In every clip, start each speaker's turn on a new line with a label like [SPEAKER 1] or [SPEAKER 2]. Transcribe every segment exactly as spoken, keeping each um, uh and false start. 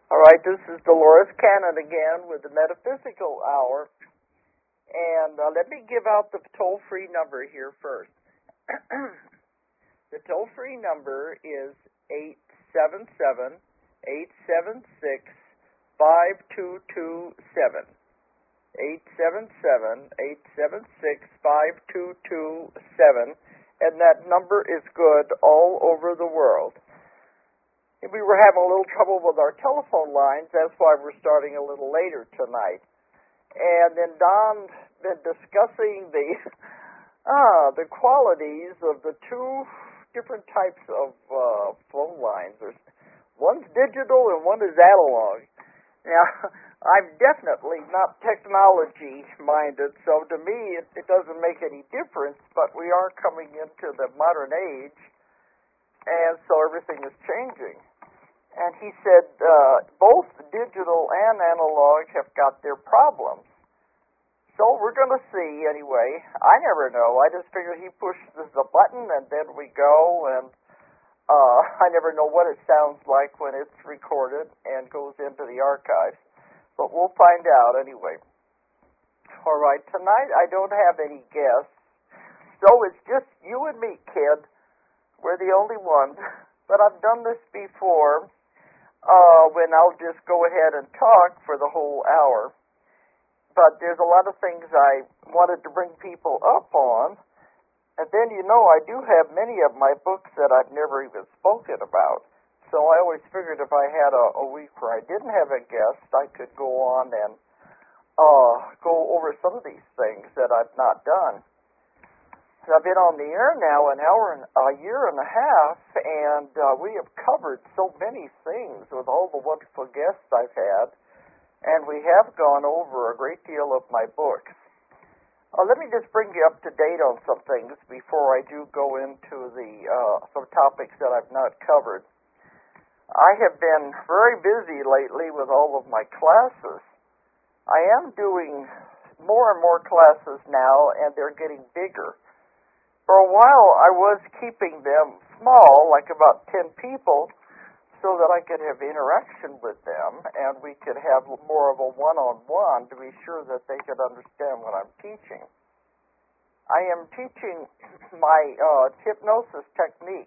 [SPEAKER 1] All right, this is Dolores Cannon again with the Metaphysical Hour. And uh, let me give out the toll-free number here first. The toll-free number is eight seven seven, eight seven six, five two two seven. eight seven seven, eight seven six, five two two seven. And that number is good all over the world. We were having a little trouble with our telephone lines. That's why we're starting a little later tonight. And then Don's been discussing the ah the qualities of the two different types of uh, phone lines. There's one's digital and one is analog. Now, I'm definitely not technology-minded, so to me it, it doesn't make any difference, but we are coming into the modern age, and so everything is changing. And he said uh, both digital and analog have got their problems. So we're going to see anyway. I never know. I just figure he pushes the button and then we go, and uh, I never know what it sounds like when it's recorded and goes into the archives. But we'll find out anyway. All right, tonight I don't have any guests, so it's just you and me, kid. We're the only ones. But I've done this before. Uh, when I'll just go ahead and talk for the whole hour. But there's a lot of things I wanted to bring people up on. And then, you know, I do have many of my books that I've never even spoken about. So I always figured if I had a, a week where I didn't have a guest, I could go on and uh, go over some of these things that I've not done. I've been on the air now an hour and a year and a half, and uh, we have covered so many things with all the wonderful guests I've had, and we have gone over a great deal of my books. Uh, let me just bring you up to date on some things before I do go into the uh, some topics that I've not covered. I have been very busy lately with all of my classes. I am doing more and more classes now, and they're getting bigger. For a while, I was keeping them small, like about ten people, so that I could have interaction with them, and we could have more of a one-on-one to be sure that they could understand what I'm teaching. I am teaching my uh, hypnosis technique.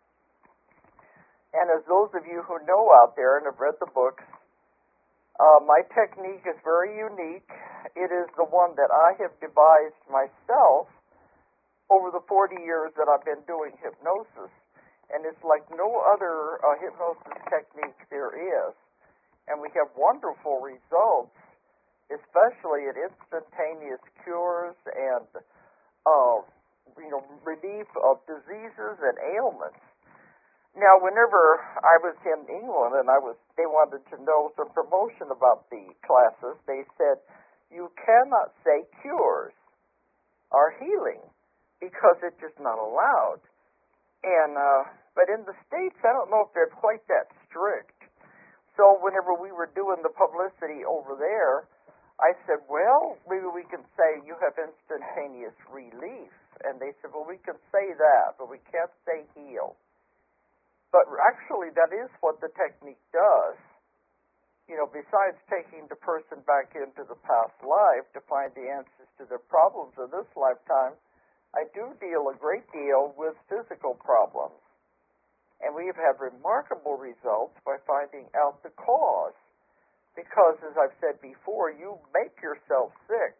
[SPEAKER 1] And as those of you who know out there and have read the books, uh, my technique is very unique. It is the one that I have devised myself over the forty years that I've been doing hypnosis, and it's like no other uh, hypnosis technique there is. And we have wonderful results, especially at instantaneous cures and uh, you know relief of diseases and ailments. Now, whenever I was in England and I was, they wanted to know some promotion about the classes, they said, you cannot say cures or healing, because it's just not allowed. And uh, but in the States, I don't know if they're quite that strict. So whenever we were doing the publicity over there, I said, well, maybe we can say you have instantaneous relief. And they said, well, we can say that, but we can't say heal. But actually, that is what the technique does. You know, besides taking the person back into the past life to find the answers to their problems of this lifetime, I do deal a great deal with physical problems, and we have had remarkable results by finding out the cause, because, as I've said before, you make yourself sick,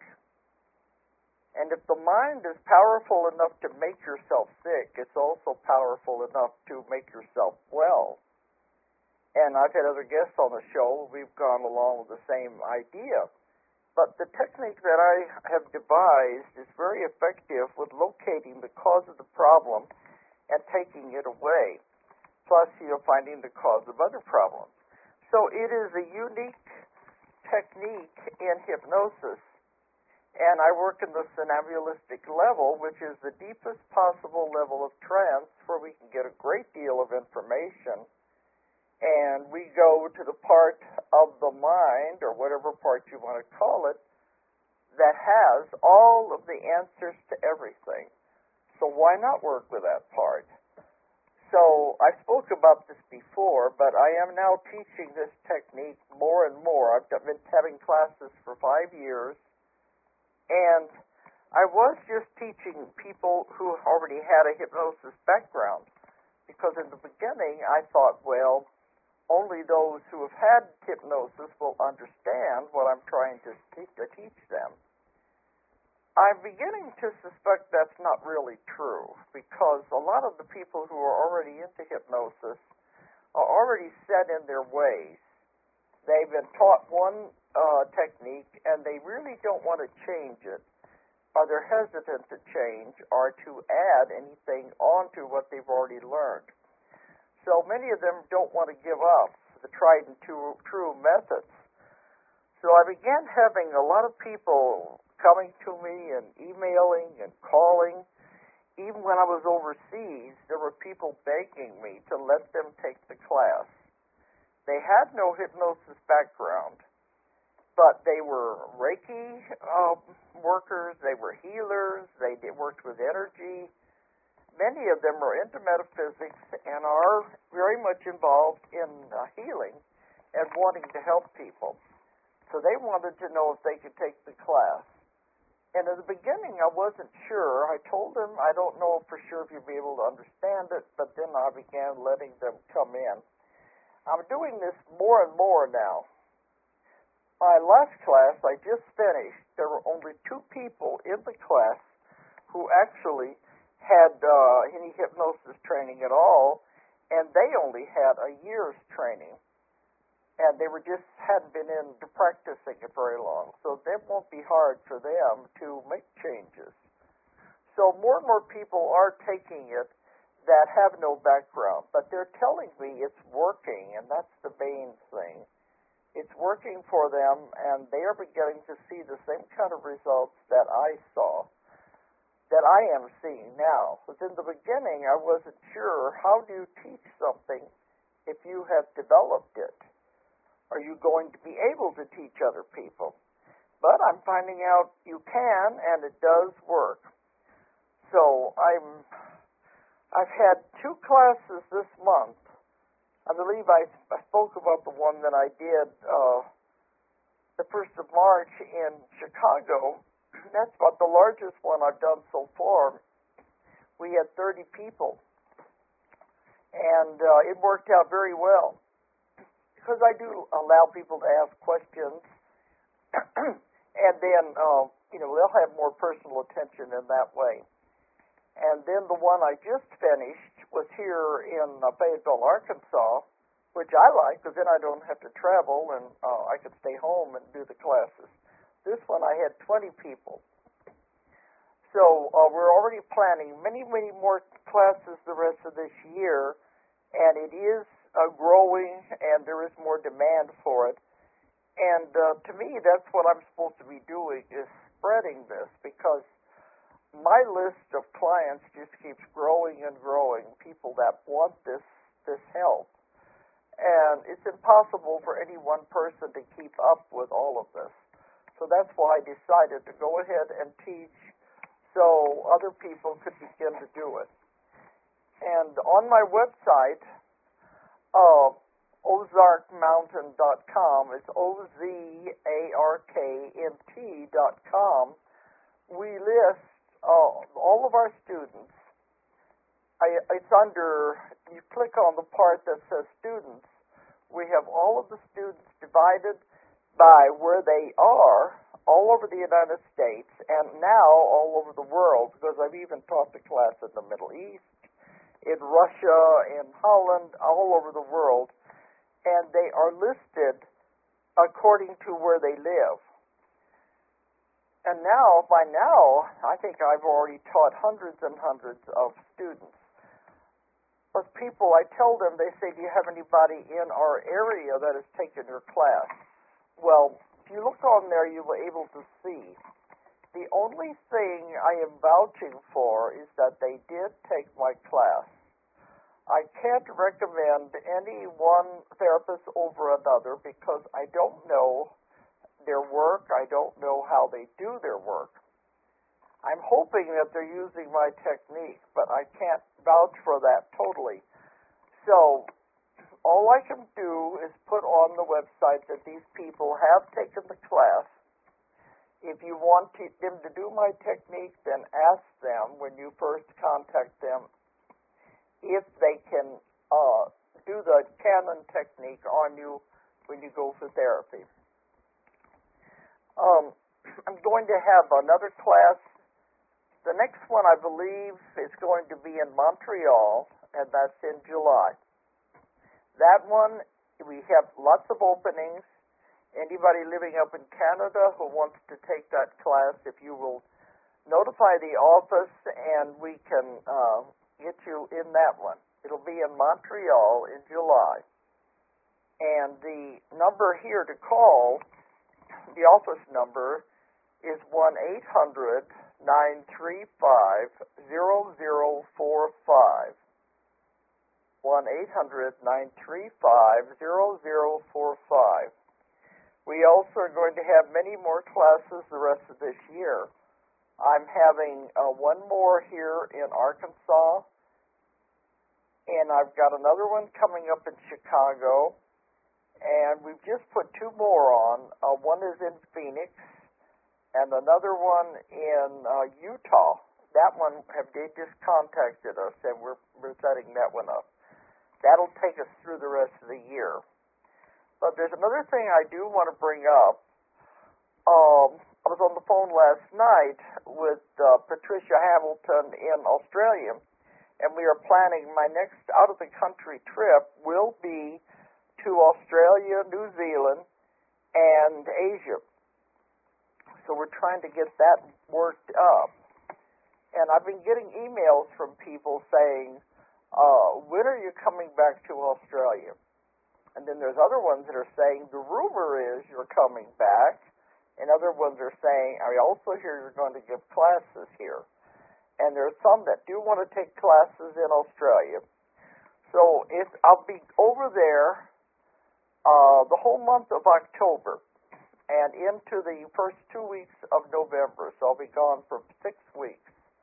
[SPEAKER 1] and if the mind is powerful enough to make yourself sick, it's also powerful enough to make yourself well. And I've had other guests on the show, we've gone along with the same idea. But the technique that I have devised is very effective with locating the cause of the problem and taking it away, plus, you know, finding the cause of other problems. So it is a unique technique in hypnosis, and I work in the somnambulistic level, which is the deepest possible level of trance where we can get a great deal of information, and we go to the part of the mind, or whatever part you want to call it, that has all of the answers to everything. So why not work with that part? So I spoke about this before, but I am now teaching this technique more and more. I've been having classes for five years, and I was just teaching people who already had a hypnosis background, because in the beginning I thought, well, only those who have had hypnosis will understand what I'm trying to teach, to teach them. I'm beginning to suspect that's not really true, because a lot of the people who are already into hypnosis are already set in their ways. They've been taught one uh, technique, and they really don't want to change it, or they're hesitant to change or to add anything onto what they've already learned. So many of them don't want to give up the tried and true, true methods. So I began having a lot of people coming to me and emailing and calling. Even when I was overseas, there were people begging me to let them take the class. They had no hypnosis background, but they were Reiki uh, workers, they were healers, they did, worked with energy. Many of them are into metaphysics and are very much involved in uh, healing and wanting to help people. So they wanted to know if they could take the class. And in the beginning, I wasn't sure. I told them, I don't know for sure if you'll be able to understand it, but then I began letting them come in. I'm doing this more and more now. My last class I just finished, there were only two people in the class who actually had uh, any hypnosis training at all, and they only had a year's training. And they were just hadn't been into practicing it very long. So it won't be hard for them to make changes. So more and more people are taking it that have no background, but they're telling me it's working, and that's the main thing. It's working for them, and they are beginning to see the same kind of results that I saw, that I am seeing now. Because in the beginning, I wasn't sure, how do you teach something if you have developed it? Are you going to be able to teach other people? But I'm finding out you can, and it does work. So I'm, I've had two classes this month. I believe I, I spoke about the one that I did uh, the first of March in Chicago. That's about the largest one I've done so far. We had thirty people, and uh, it worked out very well. Because I do allow people to ask questions, and then, uh, you know, they'll have more personal attention in that way. And then the one I just finished was here in uh, Fayetteville, Arkansas, which I like, because then I don't have to travel, and uh, I can stay home and do the classes. This one I had twenty people. So uh, we're already planning many, many more classes the rest of this year, and it is Uh, growing, and there is more demand for it. And uh, to me, that's what I'm supposed to be doing, is spreading this, because my list of clients just keeps growing and growing, people that want this this help. And it's impossible for any one person to keep up with all of this. So that's why I decided to go ahead and teach so other people could begin to do it. And on my website, Uh, Ozark Mountain dot com. It's O Z A R K M T dot com. We list uh, all of our students. I, it's under, you click on the part that says students. We have all of the students divided by where they are all over the United States, and now all over the world, because I've even taught the class in the Middle East, in Russia, in Holland, all over the world, and they are listed according to where they live. And now, by now, I think I've already taught hundreds and hundreds of students. But people, I tell them, they say, do you have anybody in our area that has taken your class? Well, if you look on there, you'll be able to see. The only thing I am vouching for is that they did take my class. I can't recommend any one therapist over another because I don't know their work. I don't know how they do their work. I'm hoping that they're using my technique, but I can't vouch for that totally. So all I can do is put on the website that these people have taken the class. If you want to, them to do my technique, then ask them when you first contact them if they can uh, do the Canon technique on you when you go for therapy. Um, I'm going to have another class. The next one, I believe, is going to be in Montreal, and that's in July. That one, we have lots of openings. Anybody living up in Canada who wants to take that class, if you will notify the office, and we can uh, get you in that one. It'll be in Montreal in July. And the number here to call, the office number, is one eight hundred nine three five zero zero four five. one eight hundred nine three five zero zero four five. We also are going to have many more classes the rest of this year. I'm having uh, one more here in Arkansas, and I've got another one coming up in Chicago, and we've just put two more on. Uh, one is in Phoenix, and another one in uh, Utah. That one, have they just contacted us, and we're, we're setting that one up. That'll take us through the rest of the year. But there's another thing I do want to bring up. Um, I was on the phone last night with uh, Patricia Hamilton in Australia, and we are planning my next out-of-the-country trip will be to Australia, New Zealand, and Asia. So we're trying to get that worked up. And I've been getting emails from people saying, uh, when are you coming back to Australia? And then there's other ones that are saying, the rumor is you're coming back. And other ones are saying, I also hear you're going to give classes here. And there's some that do want to take classes in Australia. So if I'll be over there uh, the whole month of October and into the first two weeks of November. So I'll be gone for six weeks.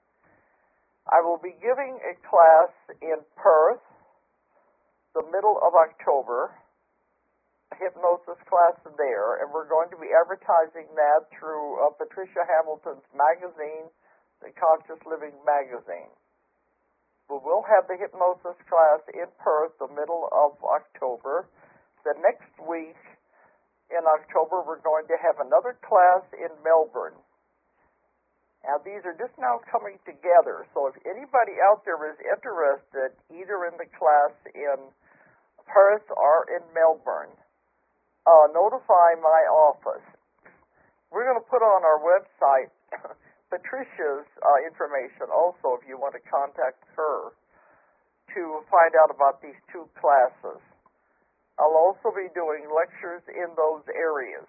[SPEAKER 1] I will be giving a class in Perth the middle of October, a hypnosis class there, and we're going to be advertising that through uh, Patricia Hamilton's magazine, the Conscious Living magazine. We will have the hypnosis class in Perth the middle of October. The next week in October, we're going to have another class in Melbourne. Now, these are just now coming together, so if anybody out there is interested either in the class in Perth or in Melbourne, uh, notify my office. We're going to put on our website Patricia's uh, information also if you want to contact her to find out about these two classes. I'll also be doing lectures in those areas.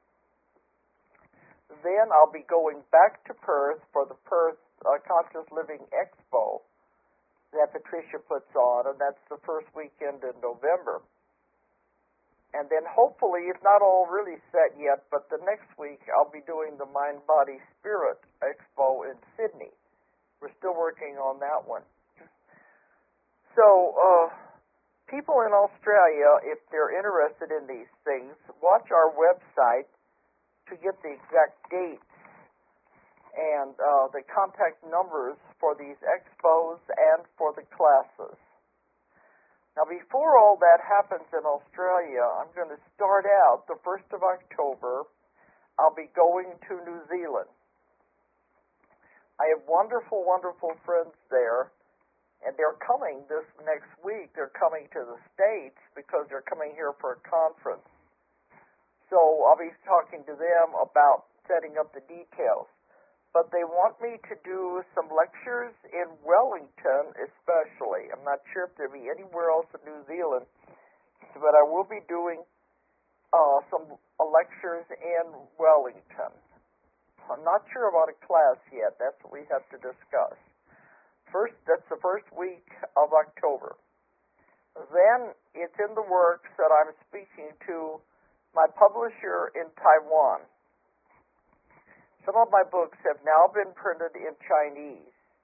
[SPEAKER 1] Then I'll be going back to Perth for the Perth uh, Conscious Living Expo that Patricia puts on, and that's the first weekend in November. And then hopefully, it's not all really set yet, but the next week I'll be doing the Mind, Body, Spirit Expo in Sydney. We're still working on that one. So, uh, people in Australia, if they're interested in these things, watch our website to get the exact dates and uh, the contact numbers for these expos and for the classes. Now, before all that happens in Australia, I'm going to start out the first of October. I'll be going to New Zealand. I have wonderful, wonderful friends there, and they're coming this next week. They're coming to the States because they're coming here for a conference. So I'll be talking to them about setting up the details. But they want me to do some lectures in Wellington especially. I'm not sure if there'll be anywhere else in New Zealand, but I will be doing uh, some uh, lectures in Wellington. I'm not sure about a class yet. That's what we have to discuss. First, that's the first week of October. Then it's in the works that I'm speaking to my publisher in Taiwan. Some of my books have now been printed in Chinese,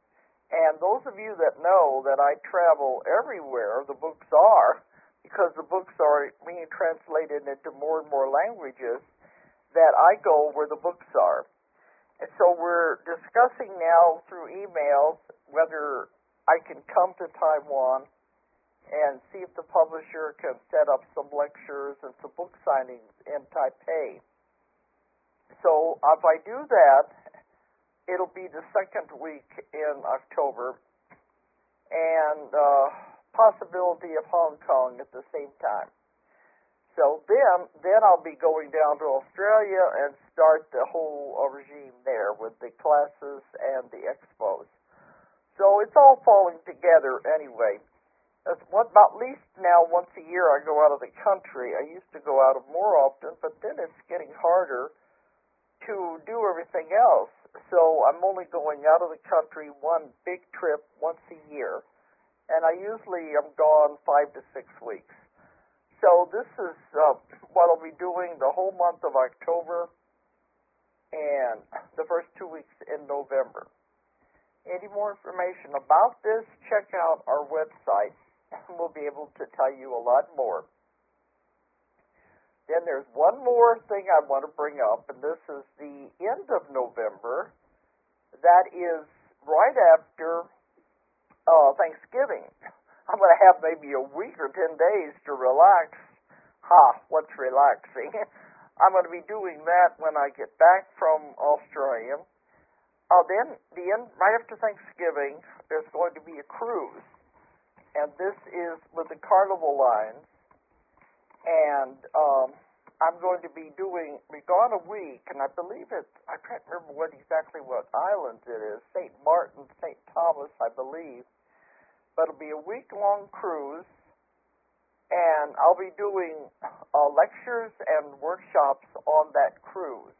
[SPEAKER 1] And those of you that know that I travel everywhere the books are, because the books are being translated into more and more languages, that I go where the books are. And so we're discussing now through emails whether I can come to Taiwan and see if the publisher can set up some lectures and some book signings in Taipei. So if I do that, it'll be the second week in October, and uh, possibility of Hong Kong at the same time. So then, then I'll be going down to Australia and start the whole uh, regime there with the classes and the expos. So it's all falling together anyway. That's what, about at least now once a year I go out of the country. I used to go out of more often, but then it's getting harder to do everything else. So I'm only going out of the country one big trip once a year, and I usually am gone five to six weeks. So this is uh, what I'll be doing the whole month of October and the first two weeks in November. Any more information about this, check out our website, and we'll be able to tell you a lot more. Then there's one more thing I want to bring up, and this is the end of November. That is right after uh, Thanksgiving. I'm going to have maybe a week or ten days to relax. Ha, what's relaxing? I'm going to be doing that when I get back from Australia. Uh, then, the end, right after Thanksgiving, there's going to be a cruise. And this is with the Carnival Lines. And um, I'm going to be doing, we're gone a week, and I believe it's, I can't remember what exactly what islands it is, Saint Martin, Saint Thomas, I believe. But it'll be a week-long cruise, and I'll be doing uh, lectures and workshops on that cruise.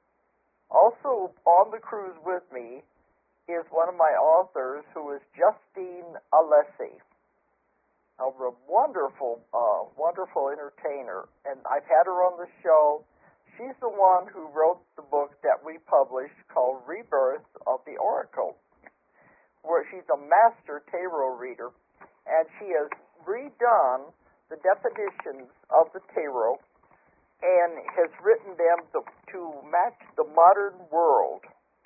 [SPEAKER 1] Also on the cruise with me is one of my authors, who is Justine Alessi. A wonderful, uh, wonderful entertainer, and I've had her on the show. She's the one who wrote the book that we published called Rebirth of the Oracle, where she's a master tarot reader, and she has redone the definitions of the tarot and has written them to, to match the modern world.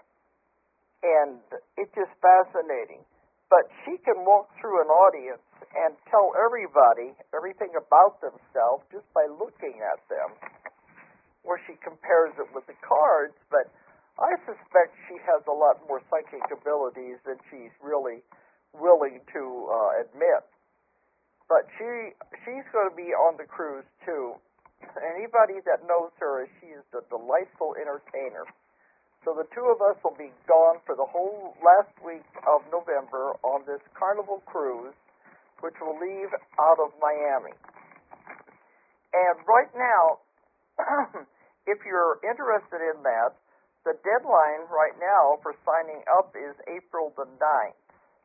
[SPEAKER 1] And it's just fascinating. But she can walk through an audience and tell everybody everything about themselves just by looking at them, where she compares it with the cards. But I suspect she has a lot more psychic abilities than she's really willing to uh, admit. But she she's going to be on the cruise, too. Anybody that knows her, she is a delightful entertainer. So the two of us will be gone for the whole last week of November on this Carnival cruise, which will leave out of Miami. And right now, if you're interested in that, the deadline right now for signing up is April the ninth.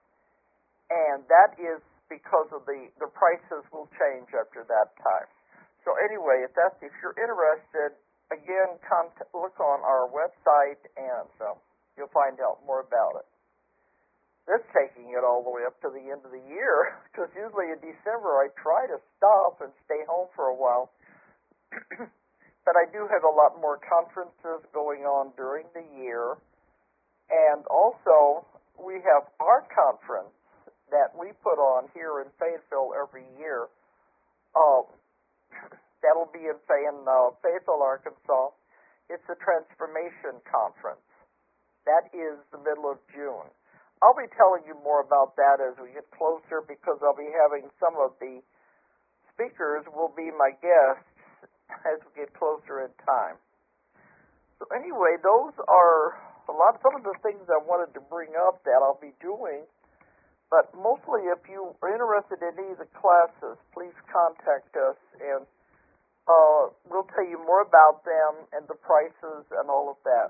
[SPEAKER 1] And that is because of the, the prices will change after that time. So anyway, if that's, if you're interested, again, contact, look on our website, and uh, you'll find out more about it. That's taking it all the way up to the end of the year, because usually in December I try to stop and stay home for a while. But I do have a lot more conferences going on during the year, and also we have our conference that we put on here in Fayetteville every year. Um, That'll be in, in uh, Fayetteville, Arkansas. It's a transformation conference. That is the middle of June. I'll be telling you more about that as we get closer, because I'll be having some of the speakers will be my guests as we get closer in time. So anyway, those are a lot, some of the things I wanted to bring up that I'll be doing. But mostly, if you are interested in any of the classes, please contact us, and Uh, we'll tell you more about them and the prices and all of that.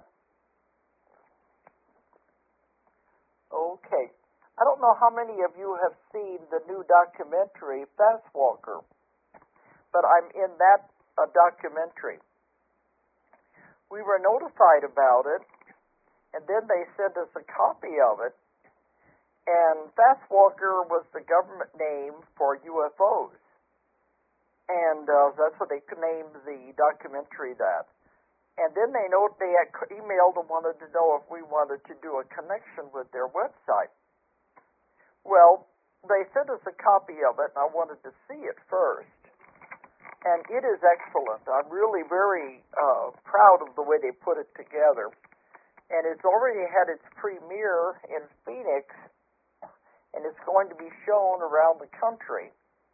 [SPEAKER 1] Okay. I don't know how many of you have seen the new documentary, Fast Walker, but I'm in that uh, documentary. We were notified about it, and then they sent us a copy of it, And Fastwalker was the government name for U F Os. And uh, that's what they named the documentary that. And then they know they had emailed and wanted to know if we wanted to do a connection with their website. Well, they sent us a copy of it, and I wanted to see it first. And it is excellent. I'm really very uh, proud of the way they put it together. And it's already had its premiere in Phoenix, and it's going to be shown around the country.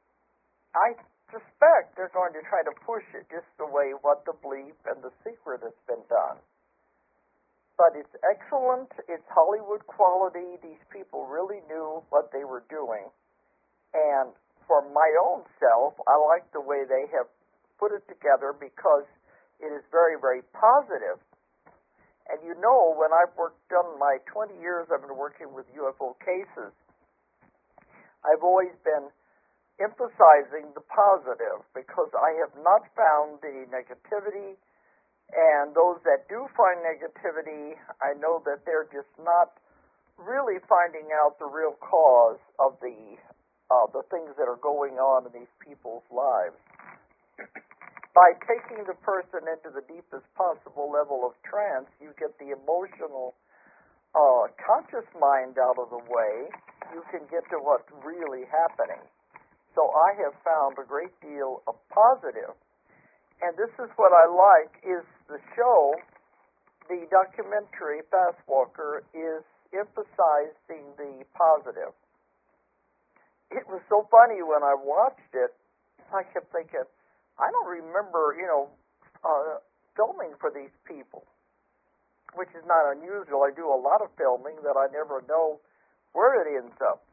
[SPEAKER 1] I suspect they're going to try to push it just the way What the Bleep and The Secret has been done. But it's excellent. It's Hollywood quality. These people really knew what they were doing. And for my own self, I like the way they have put it together because it is very, very positive. And you know, when I've worked, done my twenty years I've been working with U F O cases, I've always been emphasizing the positive because I have not found the negativity, and those that do find negativity, I know that they're just not really finding out the real cause of the uh, the things that are going on in these people's lives. By taking the person into the deepest possible level of trance, you get the emotional uh, conscious mind out of the way. You can get to what's really happening. So I have found a great deal of positive. And this is what I like, is the show, the documentary, Fastwalker, is emphasizing the positive. It was so funny when I watched it, I kept thinking, I don't remember, you know, uh, filming for these people, which is not unusual. I do a lot of filming that I never know where it ends up.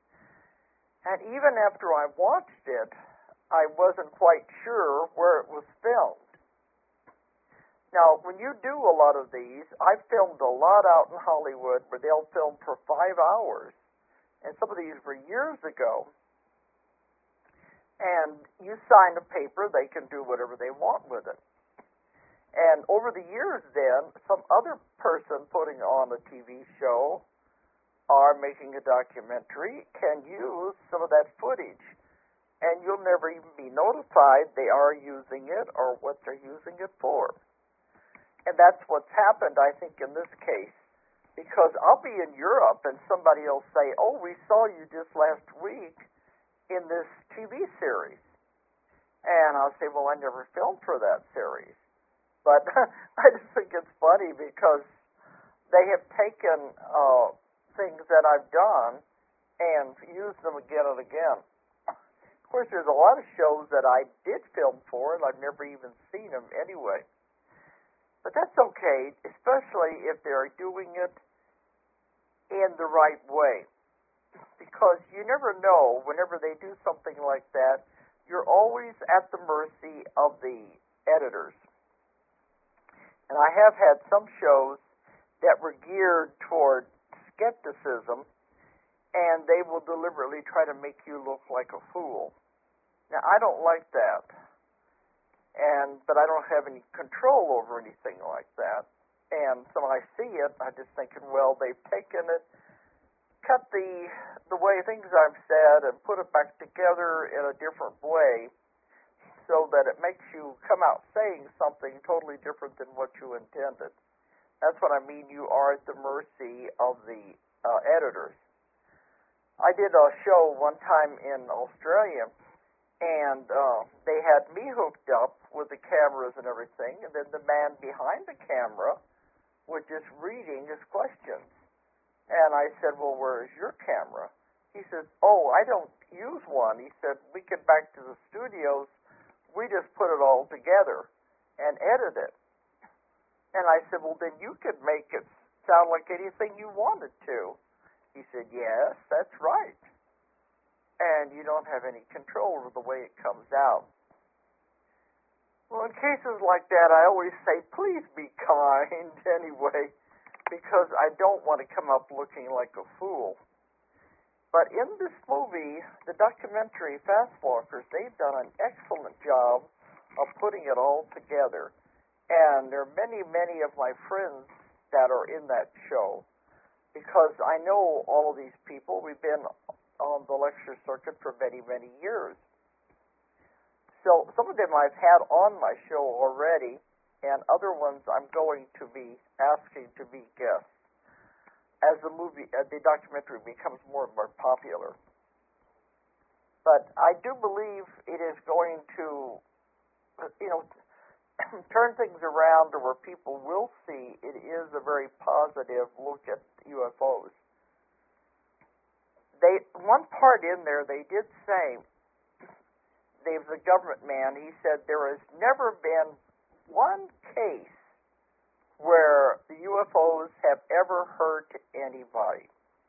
[SPEAKER 1] And even after I watched it, I wasn't quite sure where it was filmed. Now, when you do a lot of these, I've filmed a lot out in Hollywood where they'll film for five hours. And some of these were years ago. And you sign a paper, they can do whatever they want with it. And over the years then, some other person putting on a T V show are making a documentary can use some of that footage. And you'll never even be notified they are using it or what they're using it for. And that's what's happened, I think, in this case. Because I'll be in Europe and somebody will say, oh, we saw you just last week in this T V series. And I'll say, well, I never filmed for that series. But I just think it's funny because they have taken uh, things that I've done and used them again and again. Of course, there's a lot of shows that I did film for and I've never even seen them anyway. But that's okay, especially if they're doing it in the right way. Because you never know, whenever they do something like that, you're always at the mercy of the editors. And I have had some shows that were geared toward skepticism, and they will deliberately try to make you look like a fool. Now, I don't like that, and but I don't have any control over anything like that. And so when I see it, I'm just thinking, well, they've taken it, cut the the way things I've said, and put it back together in a different way, so that it makes you come out saying something totally different than what you intended. That's what I mean. You are at the mercy of the uh, editors. I did a show one time in Australia, and uh, they had me hooked up with the cameras and everything, and then the man behind the camera was just reading his questions. And I said, well, where is your camera? He says, oh, I don't use one. He said, we get back to the studios, we just put it all together and edit it. And I said, well, then you could make it sound like anything you wanted to. He said, yes, that's right. And you don't have any control over the way it comes out. Well, in cases like that, I always say, please be kind anyway, because I don't want to come up looking like a fool. But in this movie, the documentary Fastwalkers, they've done an excellent job of putting it all together. And there are many, many of my friends that are in that show. because I know all of these people. We've been on the lecture circuit for many, many years. So some of them I've had on my show already, and other ones I'm going to be asking to be guests as the movie, uh, the documentary becomes more and more popular. But I do believe it is going to, you know, turn things around to where people will see it is a very positive look at U F Os. They, one part in there, they did say, there's a government man, he said there has never been one case where the U F Os have ever hurt anybody.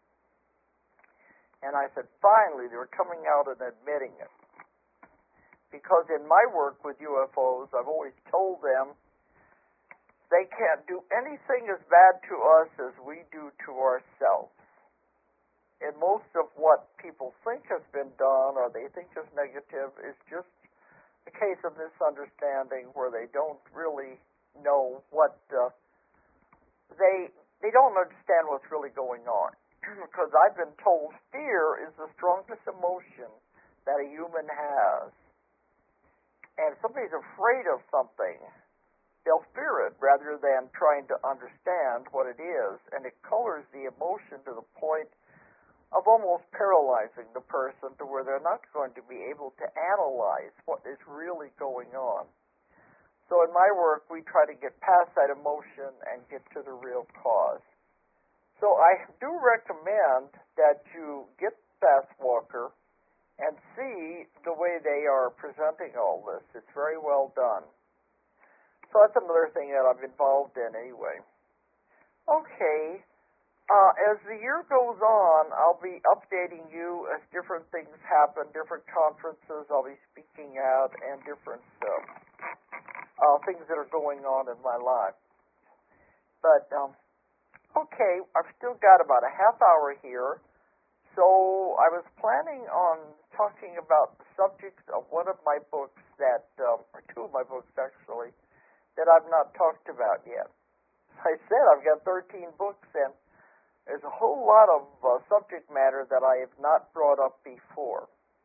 [SPEAKER 1] And I said, finally, they're coming out and admitting it. Because in my work with U F Os, I've always told them they can't do anything as bad to us as we do to ourselves. And most of what people think has been done or they think is negative is just a case of misunderstanding where they don't really know what uh, they they don't understand what's really going on. Because I've been told fear is the strongest emotion that a human has. And if somebody's afraid of something, they'll fear it rather than trying to understand what it is. And it colors the emotion to the point of almost paralyzing the person to where they're not going to be able to analyze what is really going on. So in my work, we try to get past that emotion and get to the real cause. So I do recommend that you get Fastwalker and see the way they are presenting all this. It's very well done. So that's another thing that I'm involved in anyway. Okay. Uh, as the year goes on, I'll be updating you as different things happen, different conferences I'll be speaking at, and different uh, uh, things that are going on in my life. But, um, okay, I've still got about a half hour here, so I was planning on talking about the subject of one of my books that, um, or two of my books actually, that I've not talked about yet. As I said, I've got thirteen books, and there's a whole lot of uh, subject matter that I have not brought up before.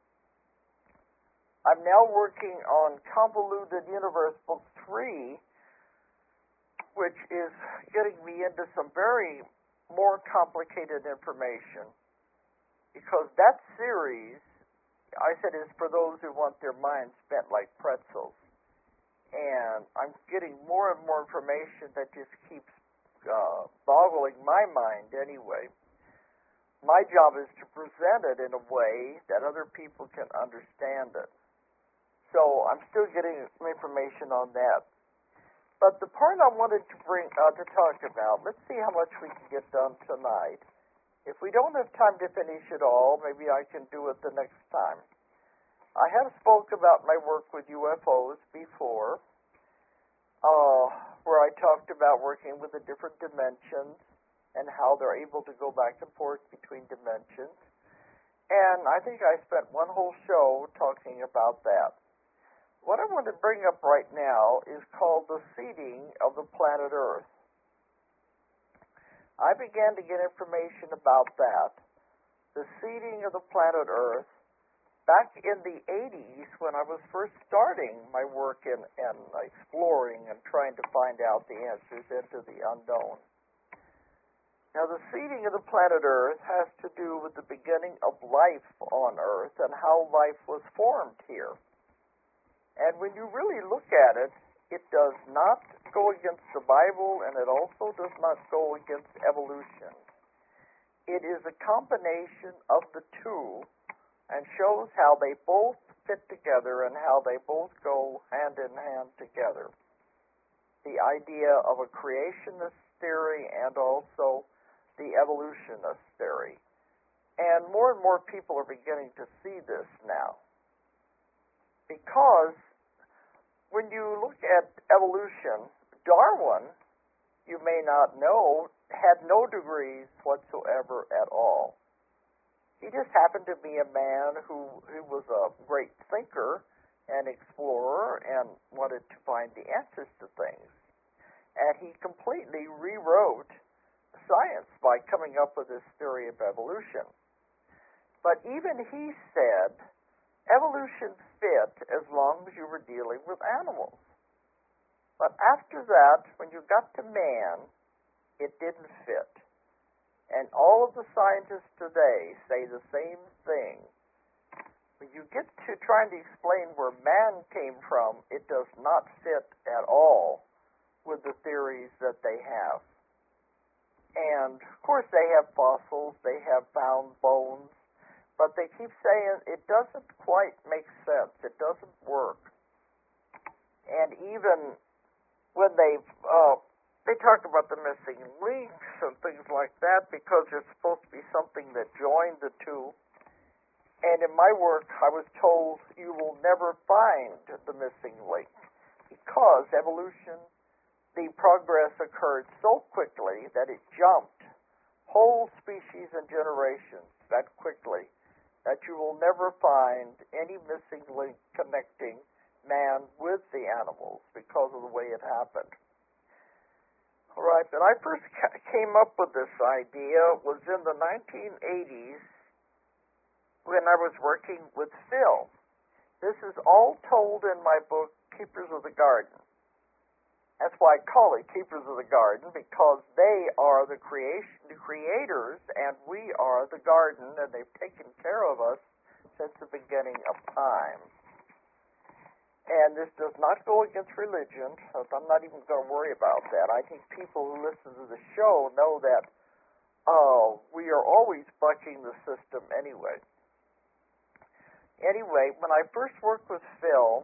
[SPEAKER 1] I'm now working on Convoluted Universe Book three, which is getting me into some very more complicated information. Because that series, I said, is for those who want their minds spent like pretzels. And I'm getting more and more information that just keeps uh, boggling my mind anyway. My job is to present it in a way that other people can understand it. So I'm still getting information on that. But the part I wanted to bring uh, to talk about, let's see how much we can get done tonight. If we don't have time to finish it all, maybe I can do it the next time. I have spoke about my work with U F Os before, uh, where I talked about working with the different dimensions and how they're able to go back and forth between dimensions. And I think I spent one whole show talking about that. What I want to bring up right now is called the seeding of the planet Earth. I began to get information about that, the seeding of the planet Earth, back in the eighties when I was first starting my work in, in exploring and trying to find out the answers into the unknown. Now, the seeding of the planet Earth has to do with the beginning of life on Earth and how life was formed here. And when you really look at it, it does not go against the Bible, and it also does not go against evolution. It is a combination of the two and shows how they both fit together and how they both go hand in hand together. The idea of a creationist theory and also the evolutionist theory. And more and more people are beginning to see this now. Because when you look at evolution, Darwin, you may not know, had no degrees whatsoever at all. He just happened to be a man who, who was a great thinker and explorer and wanted to find the answers to things. And he completely rewrote science by coming up with this theory of evolution. But even he said evolution fit as long as you were dealing with animals. But after that, when you got to man, it didn't fit. And all of the scientists today say the same thing. When you get to trying to explain where man came from, it does not fit at all with the theories that they have. And, of course, they have fossils, they have found bones, but they keep saying it doesn't quite make sense. It doesn't work. And even when they've, uh, they talk about the missing links and things like that because there's supposed to be something that joined the two. And in my work, I was told you will never find the missing link because evolution, the progress occurred so quickly that it jumped whole species and generations that quickly that you will never find any missing link connecting man with the animals because of the way it happened. All right, when I first ca- came up with this idea was in the nineteen eighties when I was working with Phil. This is all told in my book, Keepers of the Garden. That's why I call it Keepers of the Garden, because they are the creation, the creators, and we are the garden, and they've taken care of us since the beginning of time. And this does not go against religion. So I'm not even going to worry about that. I think people who listen to the show know that uh, we are always bucking the system anyway. Anyway, when I first worked with Phil,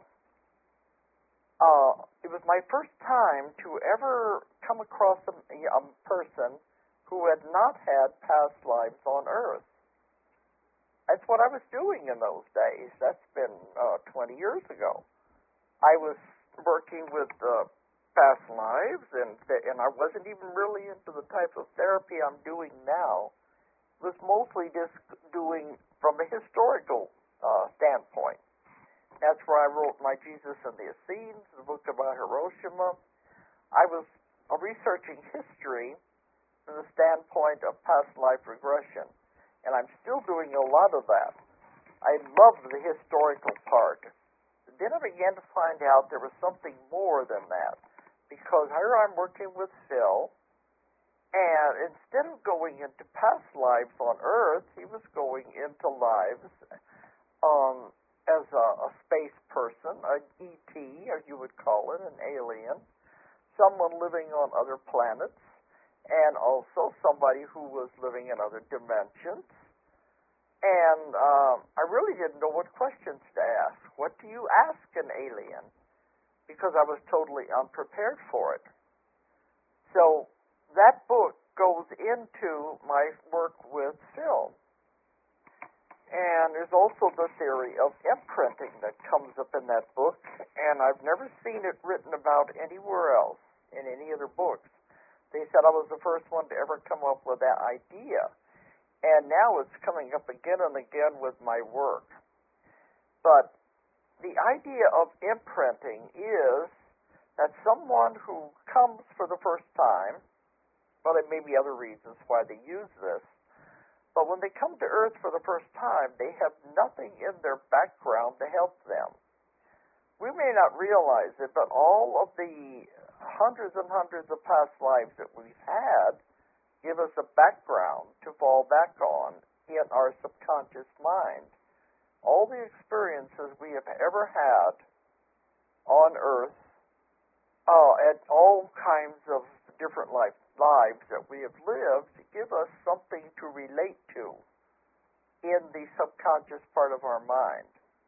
[SPEAKER 1] uh, it was my first time to ever come across a, a person who had not had past lives on Earth. That's what I was doing in those days. That's been uh, twenty years ago. I was working with uh, past lives, and and I wasn't even really into the type of therapy I'm doing now. It was mostly just doing from a historical uh, standpoint. That's where I wrote my Jesus and the Essenes, the book about Hiroshima. I was uh, researching history from the standpoint of past life regression, and I'm still doing a lot of that. I love the historical part. Then I began to find out there was something more than that, because here I'm working with Phil, and instead of going into past lives on Earth, he was going into lives um, as a, a space person, an E T, as you would call it, an alien, someone living on other planets, and also somebody who was living in other dimensions. And um, I really didn't know what questions to ask. What do you ask an alien? Because I was totally unprepared for it. So that book goes into my work with Phil. And there's also the theory of imprinting that comes up in that book, and I've never seen it written about anywhere else in any other books. They said I was the first one to ever come up with that idea. And now it's coming up again and again with my work. But the idea of imprinting is that someone who comes for the first time, well, there may be other reasons why they use this, but when they come to Earth for the first time, they have nothing in their background to help them. We may not realize it, but all of the hundreds and hundreds of past lives that we've had give us a background to fall back on in our subconscious mind. All the experiences we have ever had on Earth, uh, at all kinds of different life, lives that we have lived, give us something to relate to in the subconscious part of our mind.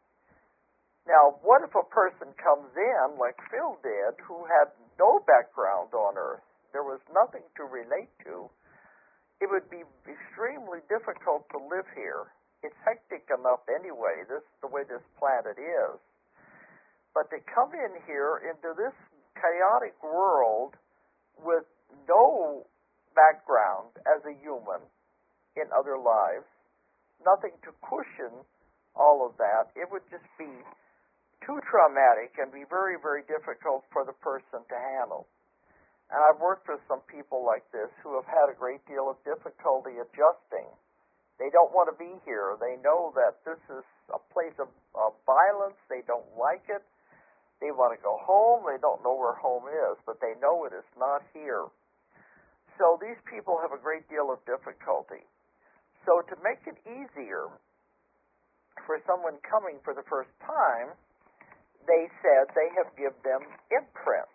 [SPEAKER 1] Now, what if a person comes in, like Phil did, who had no background on Earth? There was nothing to relate to. It would be extremely difficult to live here. It's hectic enough anyway, this the way this planet is. But to come in here into this chaotic world with no background as a human in other lives, nothing to cushion all of that, it would just be too traumatic and be very, very difficult for the person to handle. And I've worked with some people like this who have had a great deal of difficulty adjusting. They don't want to be here. They know that this is a place of, of violence. They don't like it. They want to go home. They don't know where home is, but they know it is not here. So these people have a great deal of difficulty. So to make it easier for someone coming for the first time, they said they have given them imprints.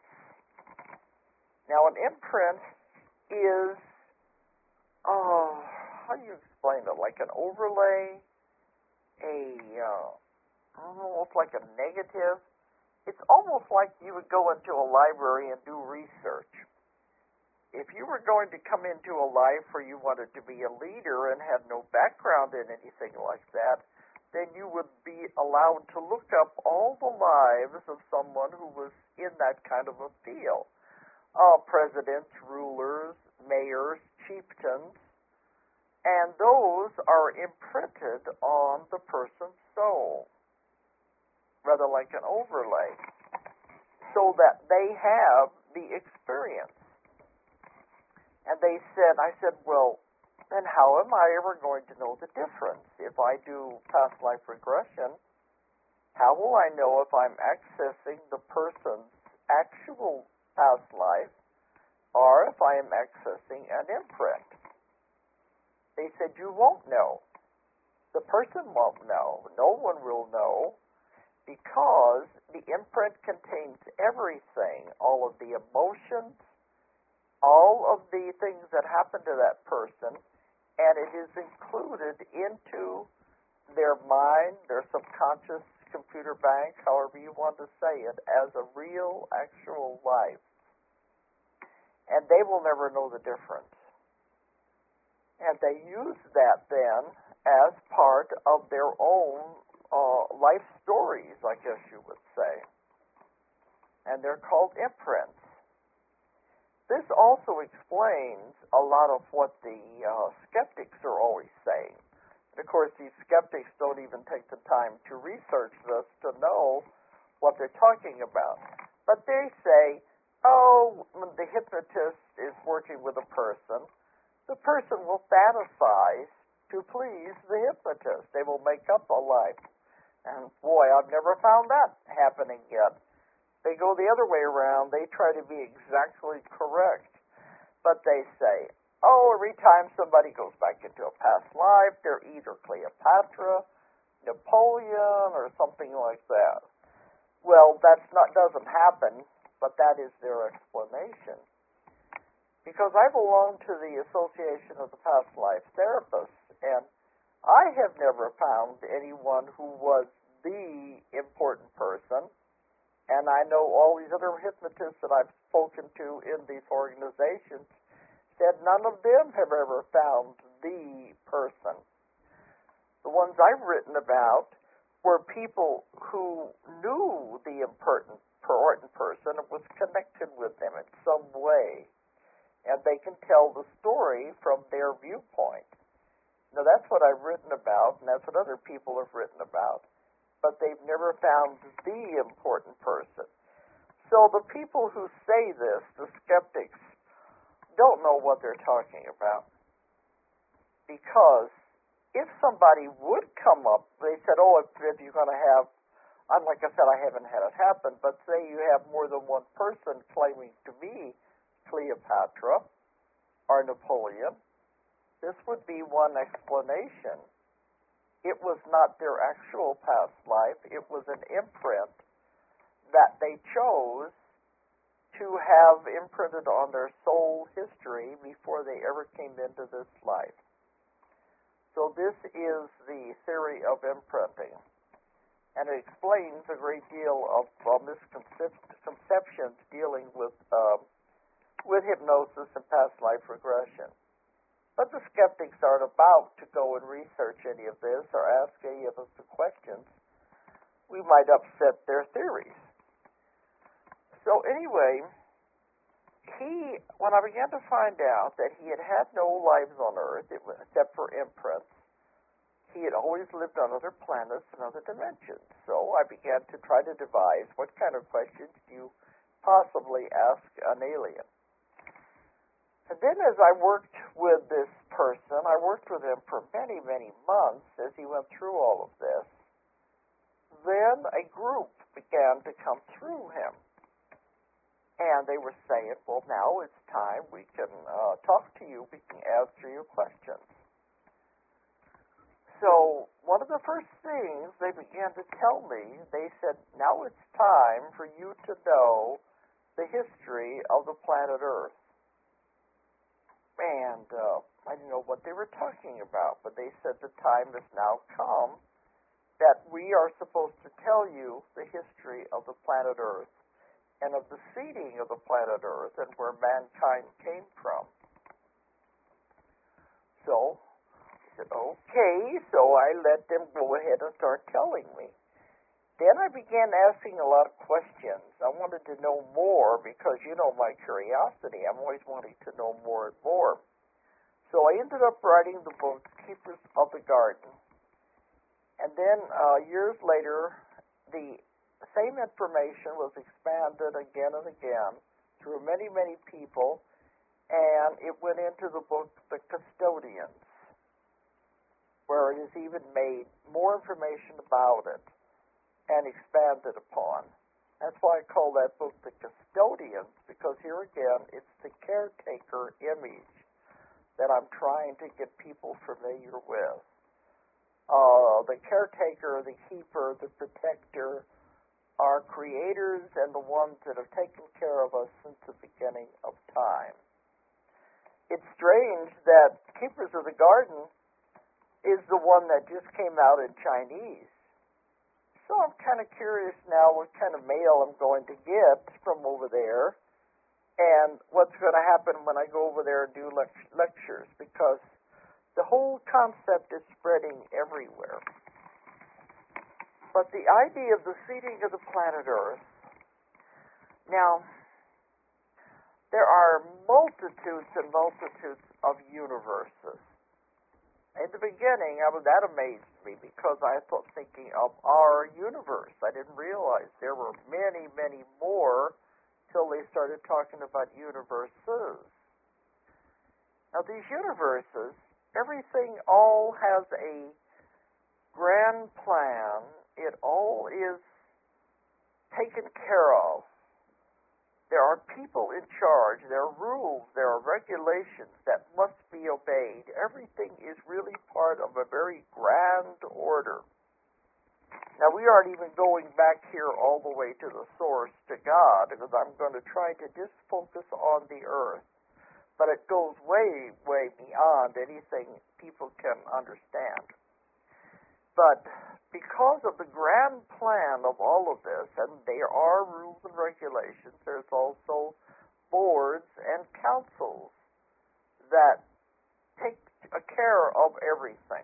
[SPEAKER 1] Now, an imprint is, oh, how do you explain it? Like an overlay, a, uh, almost like a negative. It's almost like you would go into a library and do research. If you were going to come into a life where you wanted to be a leader and had no background in anything like that, then you would be allowed to look up all the lives of someone who was in that kind of a field. Uh, presidents, rulers, mayors, chieftains, and those are imprinted on the person's soul, rather like an overlay, so that they have the experience. And they said, I said, well, then how am I ever going to know the difference? If I do past life regression, how will I know if I'm accessing the person's actual past life or if I am accessing an imprint? They said, you won't know. The person won't know. No one will know because the imprint contains everything, all of the emotions, all of the things that happen to that person, and it is included into their mind, their subconscious computer bank, however you want to say it, as a real, actual life. And they will never know the difference. And they use that then as part of their own uh, life stories, I guess you would say. And they're called imprints. This also explains a lot of what the uh, skeptics are always saying. And of course, these skeptics don't even take the time to research this to know what they're talking about. But they say, oh, when the hypnotist is working with a person, the person will fantasize to please the hypnotist. They will make up a life. And boy, I've never found that happening yet. They go the other way around. They try to be exactly correct. But they say, oh, every time somebody goes back into a past life, they're either Cleopatra, Napoleon, or something like that. Well, that's not doesn't happen, but that is their explanation. Because I belong to the Association of the Past Life Therapists, and I have never found anyone who was the important person. And I know all these other hypnotists that I've spoken to in these organizations said none of them have ever found the person. The ones I've written about were people who knew the important, important person and was connected with them in some way. And they can tell the story from their viewpoint. Now, that's what I've written about, and that's what other people have written about. But they've never found the important person. So the people who say this, the skeptics, don't know what they're talking about. Because if somebody would come up, they said, oh, if, if you're going to have, and like I said, I haven't had it happen, but say you have more than one person claiming to be Cleopatra or Napoleon, this would be one explanation. It was not their actual past life. It was an imprint that they chose to have imprinted on their soul history before they ever came into this life. So this is the theory of imprinting. And it explains a great deal of uh, misconceptions dealing with, uh, with hypnosis and past life regression. But the skeptics aren't about to go and research any of this or ask any of us the questions. We might upset their theories. So anyway, he, when I began to find out that he had had no lives on Earth it was, except for imprints, he had always lived on other planets and other dimensions. So I began to try to devise what kind of questions do you possibly ask an alien. And then as I worked with this person, I worked with him for many, many months as he went through all of this, then a group began to come through him. And they were saying, well, now it's time. We can uh, talk to you. We can answer your questions. So one of the first things they began to tell me, they said, now it's time for you to know the history of the planet Earth. And uh, I didn't know what they were talking about, but they said the time has now come that we are supposed to tell you the history of the planet Earth and of the seeding of the planet Earth and where mankind came from. So I said, okay, so I let them go ahead and start telling me. Then I began asking a lot of questions. I wanted to know more because, you know, my curiosity. I'm always wanting to know more and more. So I ended up writing the book, Keepers of the Garden. And then uh, years later, the same information was expanded again and again through many, many people, and it went into the book, The Custodians, where it is even made more information about it and expanded upon. That's why I call that book The Custodians, because here again, it's the caretaker image that I'm trying to get people familiar with. Uh, the caretaker, the keeper, the protector are creators and the ones that have taken care of us since the beginning of time. It's strange that Keepers of the Garden is the one that just came out in Chinese. So I'm kind of curious now what kind of mail I'm going to get from over there and what's going to happen when I go over there and do lect- lectures, because the whole concept is spreading everywhere. But the idea of the seeding of the planet Earth, now, there are multitudes and multitudes of universes. In the beginning, I was, that amazed me because I thought thinking of our universe. I didn't realize there were many, many more till they started talking about universes. Now, these universes, everything all has a grand plan. It all is taken care of. There are people in charge. There are rules. There are regulations that must be obeyed. Everything is really part of a very grand order. Now, we aren't even going back here all the way to the source, to God, because I'm going to try to just focus on the earth. But it goes way, way beyond anything people can understand. But because of the grand plan of all of this, and there are rules and regulations, there's also boards and councils that take care of everything.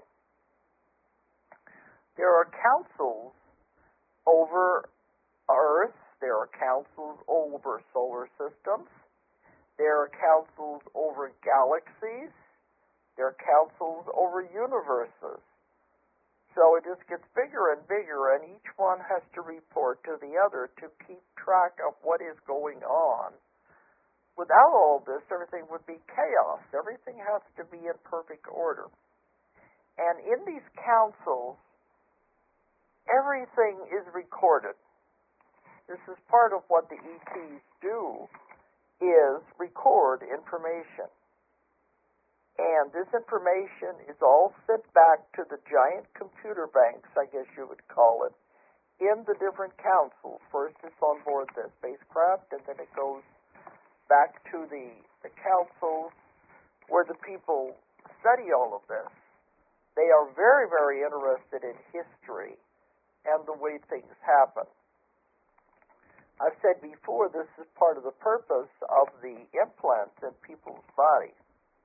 [SPEAKER 1] There are councils over Earth, there are councils over solar systems, there are councils over galaxies, there are councils over universes. So it just gets bigger and bigger, and each one has to report to the other to keep track of what is going on. Without all this, everything would be chaos. Everything has to be in perfect order. And in these councils, everything is recorded. This is part of what the E Ts do, is record information. And this information is all sent back to the giant computer banks, I guess you would call it, in the different councils. First it's on board the spacecraft, and then it goes back to the, the councils where the people study all of this. They are very, very interested in history and the way things happen. I've said before, this is part of the purpose of the implants in people's bodies.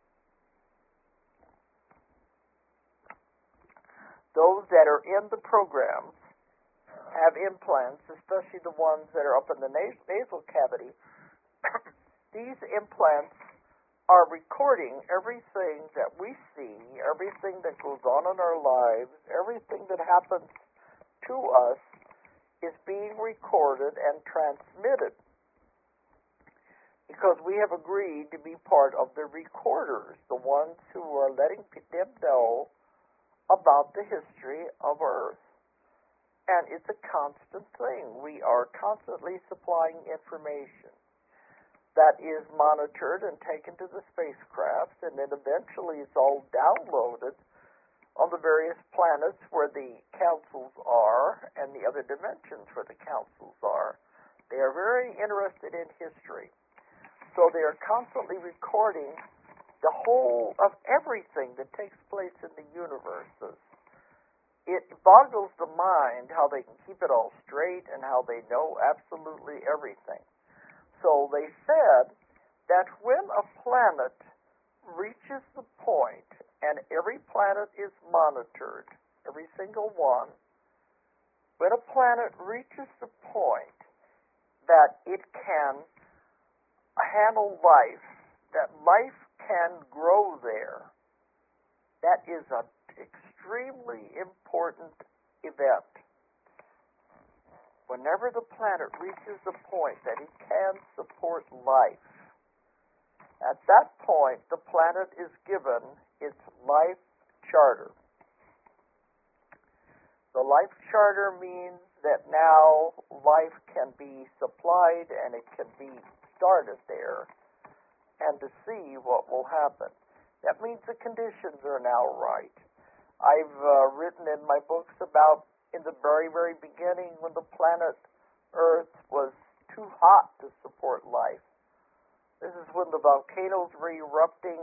[SPEAKER 1] Those that are in the programs have implants, especially the ones that are up in the nas- nasal cavity. These implants are recording everything that we see, everything that goes on in our lives, everything that happens to us is being recorded and transmitted. because we have agreed to be part of the recorders, the ones who are letting them know about the history of Earth. And it's a constant thing. We are constantly supplying information that is monitored and taken to the spacecraft, and then eventually it's all downloaded on the various planets where the councils are and the other dimensions where the councils are. They are very interested in history. So they are constantly recording the whole of everything that takes place in the universes. It boggles the mind how they can keep it all straight and how they know absolutely everything. So they said that when a planet reaches the point, and every planet is monitored, every single one, when a planet reaches the point that it can handle life, that life can grow there, that is an extremely important event. Whenever the planet reaches the point that it can support life, at that point the planet is given its life charter. The life charter means that now life can be supplied and it can be started there, and to see what will happen. That means the conditions are now right. I've uh, written in my books about in the very, very beginning when the planet Earth was too hot to support life. This is when the volcanoes were erupting.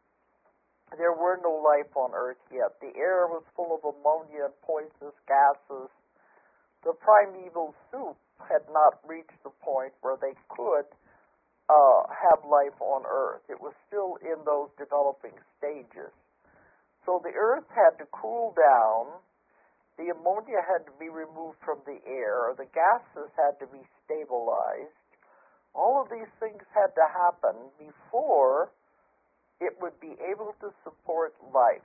[SPEAKER 1] There were no life on Earth yet. The air was full of ammonia and poisonous gases. The primeval soup had not reached the point where they could uh, have life on Earth. It was still in those developing stages. So the Earth had to cool down. The ammonia had to be removed from the air. The gases had to be stabilized. All of these things had to happen before it would be able to support life.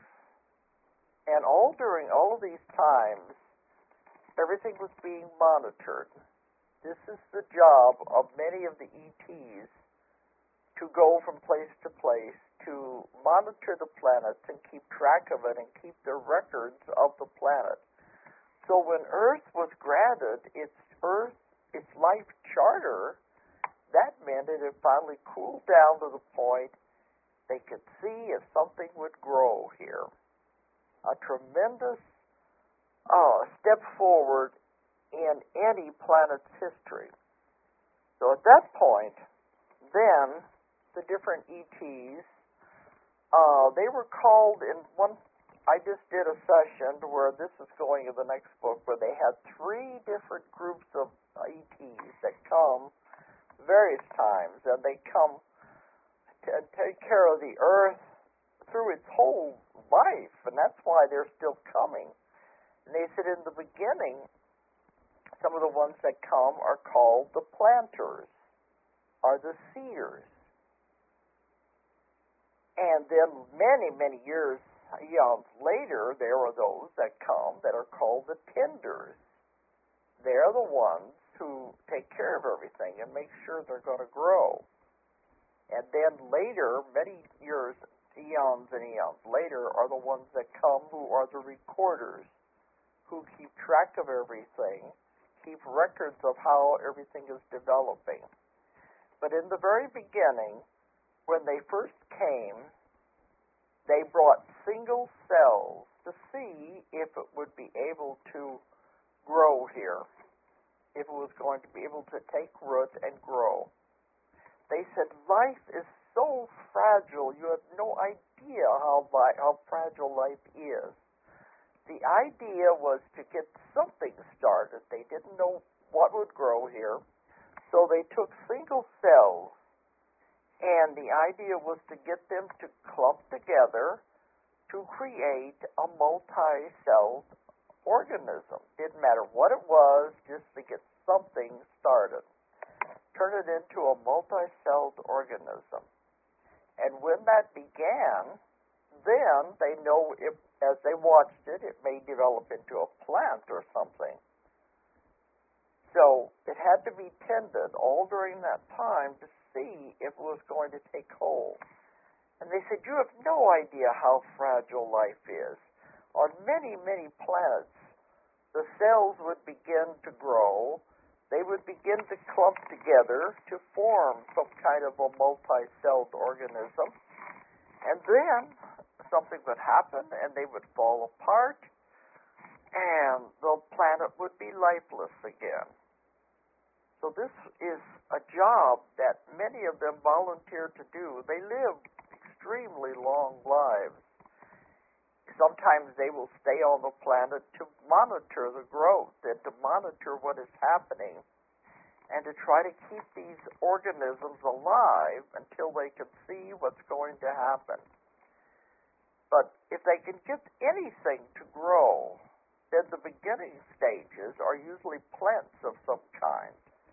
[SPEAKER 1] And all during all of these times, everything was being monitored. This is the job of many of the E Ts, to go from place to place, to monitor the planets and keep track of it and keep the records of the planet. So when Earth was granted its Earth, its life charter, that meant it had finally cooled down to the point they could see if something would grow here. A tremendous uh, step forward in any planet's history. So at that point, then the different E Ts, uh, they were called in one. I just did a session where this is going in the next book, where they had three different groups of E Ts that come various times, and they come to take care of the Earth through its whole life, and that's why they're still coming. And they said in the beginning, some of the ones that come are called the planters, are the seers. And then many, many years, eons later, there are those that come that are called the tenders. They're the ones who take care of everything and make sure they're going to grow. And then later, many years, eons and eons later, are the ones that come who are the recorders, who keep track of everything, keep records of how everything is developing. But in the very beginning, when they first came, they brought single cells to see if it would be able to grow here, if it was going to be able to take root and grow. They said, life is so fragile, you have no idea how, li- how fragile life is. The idea was to get something started. They didn't know what would grow here, so they took single cells, and the idea was to get them to clump together to create a multi-celled organism. Didn't matter what it was, just to get something started. Turn it into a multi-celled organism. And when that began, then they know if, as they watched it, it may develop into a plant or something. So it had to be tended all during that time to see if it was going to take hold. And they said, you have no idea how fragile life is. On many, many planets, the cells would begin to grow. They would begin to clump together to form some kind of a multi-celled organism. And then something would happen, and they would fall apart, and the planet would be lifeless again. So this is a job that many of them volunteer to do. They live extremely long lives. Sometimes they will stay on the planet to monitor the growth and to monitor what is happening and to try to keep these organisms alive until they can see what's going to happen. But if they can get anything to grow, then the beginning stages are usually plants of some kind.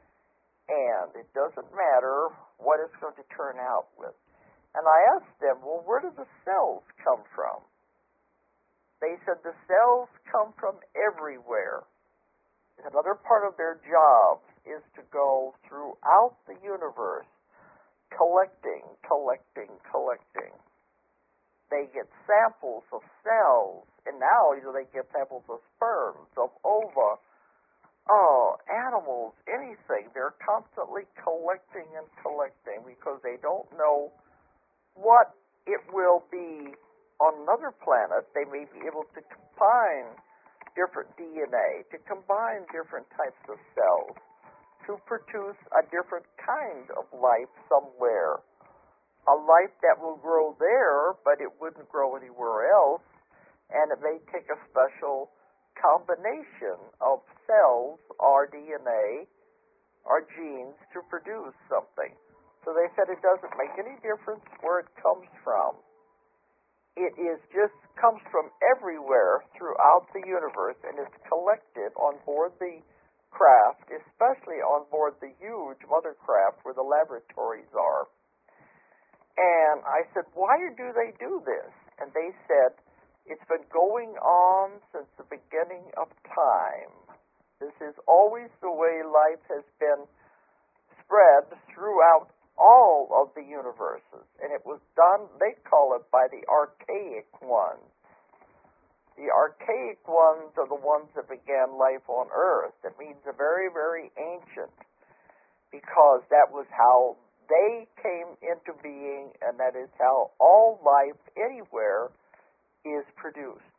[SPEAKER 1] And it doesn't matter what it's going to turn out with. And I asked them, well, where do the cells come from? They said the cells come from everywhere. Another part of their job is to go throughout the universe, collecting, collecting, collecting. They get samples of cells, and now you know, they get samples of sperms, of ova, oh, animals, anything. They're constantly collecting and collecting because they don't know what it will be on another planet. They may be able to combine different D N A, to combine different types of cells, to produce a different kind of life somewhere. A life that will grow there, but it wouldn't grow anywhere else, and it may take a special combination of cells or D N A or genes to produce something. So they said it doesn't make any difference where it comes from. It is just comes from everywhere throughout the universe, and it's collected on board the craft, especially on board the huge mother craft where the laboratories are. And I said, why do they do this? And they said, it's been going on since the beginning of time. This is always the way life has been spread throughout all of the universes. And it was done, they call it, by the archaic ones. The archaic ones are the ones that began life on Earth. That means the very, very ancient, because that was how they came into being, and that is how all life anywhere is produced.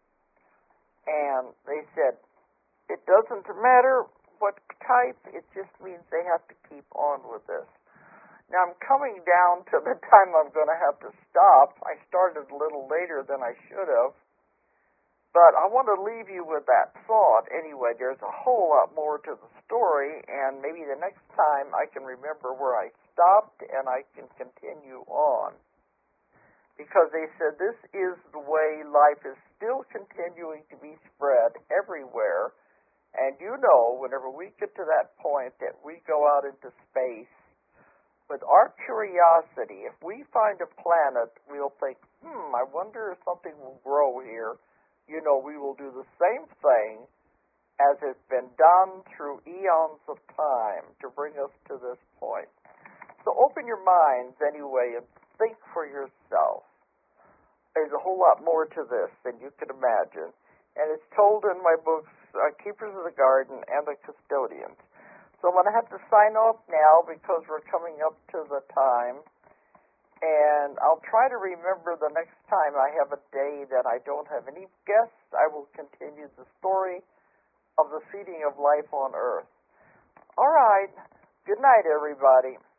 [SPEAKER 1] And they said, it doesn't matter what type, it just means they have to keep on with this. Now I'm coming down to the time I'm going to have to stop. I started a little later than I should have. But I want to leave you with that thought. Anyway, there's a whole lot more to the story, and maybe the next time I can remember where I stopped and I can continue on. Because they said this is the way life is still continuing to be spread everywhere. And you know, whenever we get to that point that we go out into space, with our curiosity, if we find a planet, we'll think, hmm, I wonder if something will grow here. You know, we will do the same thing as has been done through eons of time to bring us to this point. So open your minds anyway and think for yourself. There's a whole lot more to this than you can imagine. And it's told in my books, uh, Keepers of the Garden and The Custodians. So I'm going to have to sign off now because we're coming up to the time. And I'll try to remember the next time I have a day that I don't have any guests, I will continue the story of the seeding of life on Earth. All right. Good night, everybody.